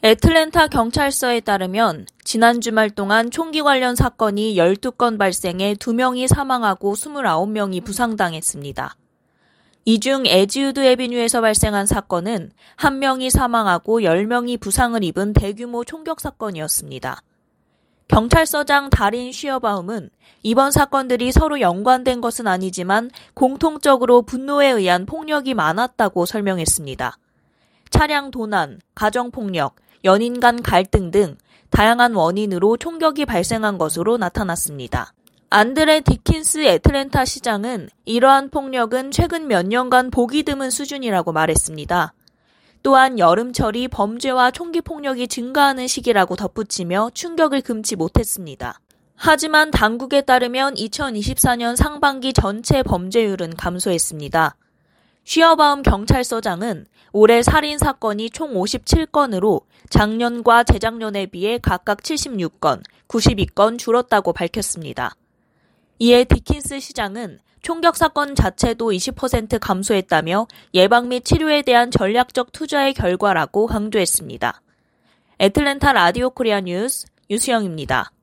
애틀랜타 경찰서에 따르면 지난 주말 동안 총기 관련 사건이 12건 발생해 2명이 사망하고 29명이 부상당했습니다. 이 중 에즈우드 애비뉴에서 발생한 사건은 1명이 사망하고 10명이 부상을 입은 대규모 총격 사건이었습니다. 경찰서장 다린 쉬어바움은 이번 사건들이 서로 연관된 것은 아니지만 공통적으로 분노에 의한 폭력이 많았다고 설명했습니다. 차량 도난, 가정폭력, 연인 간 갈등 등 다양한 원인으로 총격이 발생한 것으로 나타났습니다. 안드레 디킨스 애틀랜타 시장은 이러한 폭력은 최근 몇 년간 보기 드문 수준이라고 말했습니다. 또한 여름철이 범죄와 총기 폭력이 증가하는 시기라고 덧붙이며 충격을 금치 못했습니다. 하지만 당국에 따르면 2024년 상반기 전체 범죄율은 감소했습니다. 쉬어바움 경찰서장은 올해 살인 사건이 총 57건으로 작년과 재작년에 비해 각각 76건, 92건 줄었다고 밝혔습니다. 이에 디킨스 시장은 총격 사건 자체도 20% 감소했다며 예방 및 치료에 대한 전략적 투자의 결과라고 강조했습니다. 애틀랜타 라디오 코리아 뉴스 유수영입니다.